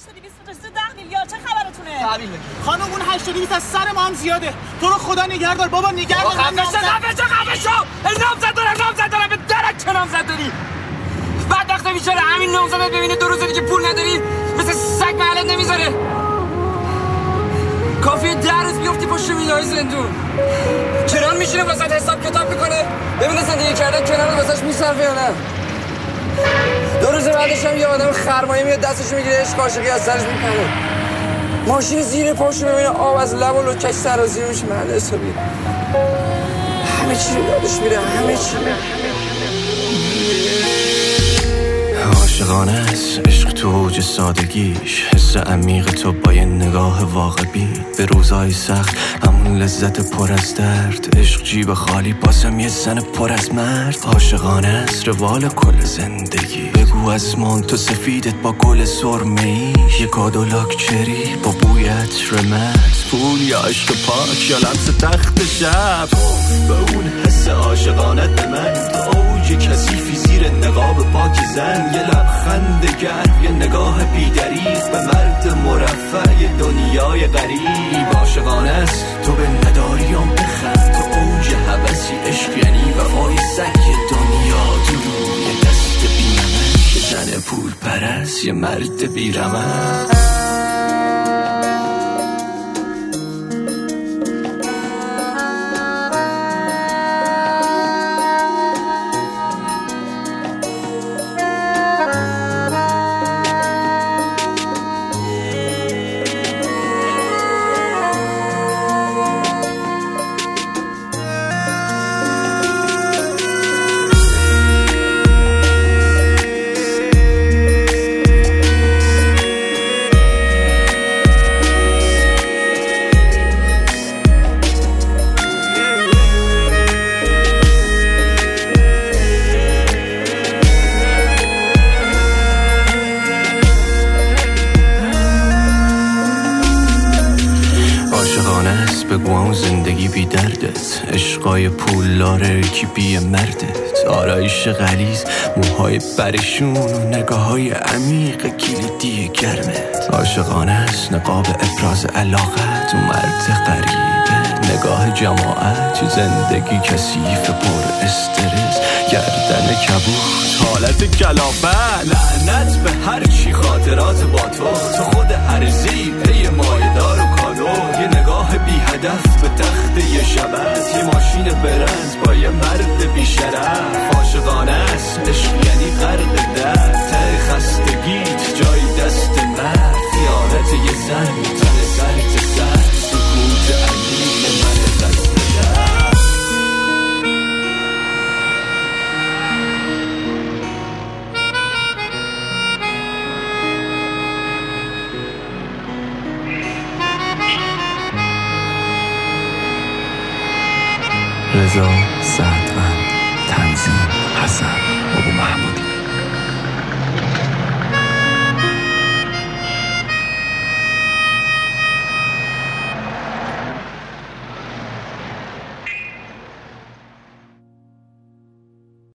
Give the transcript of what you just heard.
820 رسید 10 میلیارد. چه خبرتونه؟ تحویل بگیر خانم. اون 820 از سر ما هم زیاده. تو رو خدا نگهدار بابا، نگهدار. خفه شو. نامزد دارم به درک چه نامزد داری؟ بعد وقتا بیچاره همین نامزدت ببینه 2 روز دیگه پول نداری مثل سگ محلت نمیذاره. کافیه 10 روز بیفتی پشت ویلای زندون. کران میشینه واسه حساب کتاب میکنه ببینه زندگی کردن کنار واسش میصرفه یا نه. 2 روز بعدش هم یه آدم خرمایه میاد دستش میگیره عشق عاشقی از سرش میکنه. ماشین زیر پاشو میبینه آب از لب و لکش سرازیر میشه محل حسابی. همه چی رو یادش میره، همه چی. عاشقانه است عشق تو اوج سادگیش، حس عمیق تو با یه نگاه واقع بین به روزهای سخت همون لذت پر از درد. عشق جیب خالی باسم یه زن پر از مرد. عاشقانه است روال کل زندگی، بگو از مانتو سفیدت با گل سرمه‌ای، یه کادولاک چری با بوی عطر مغز، پول یا عشق پاک یا لمس تخت شب. به اون حس عاشقانت به من تو اوج کثیفی زیر نقاب پاک زن، یه لبخند گرم یه نگاه بی‌دریغ به مرد مرفه یه دنیای غریب. عاشقانه است تو به نداریام بخند، تو اوج هوسی عشق یعنی وفای سگ دنیا تو یه دست بی‌نمک، یه زن پول پرست یه مرد بی‌رمق. بگو زندگی بی دردت، عشقای پولاره کی بی مردت، آرایش غلیظ، موهای پریشون و نگاه‌های عمیق کلیدی گرمت. عاشقانه است نقاب ابراز علاقت و مرد غریبه، نگاه جماعت، زندگی کثیف پر استرس، گردن کبوت، حالت کلافت، لعنت به هر چی خاطرات با تو خود هرزی پی مایدار و کانو، یه نگاه بی هدف به تخت یه شبت، یه ماشین برنز با یه مرد بی شرف. عاشقانه است عشق یعنی غرق درد، ته خستگیت جای دست مرد، خیانت یه زن تن سر سر، سکوت عمیق من دست درد. رضا سعدوند، تنظیم حسن ابو محمود.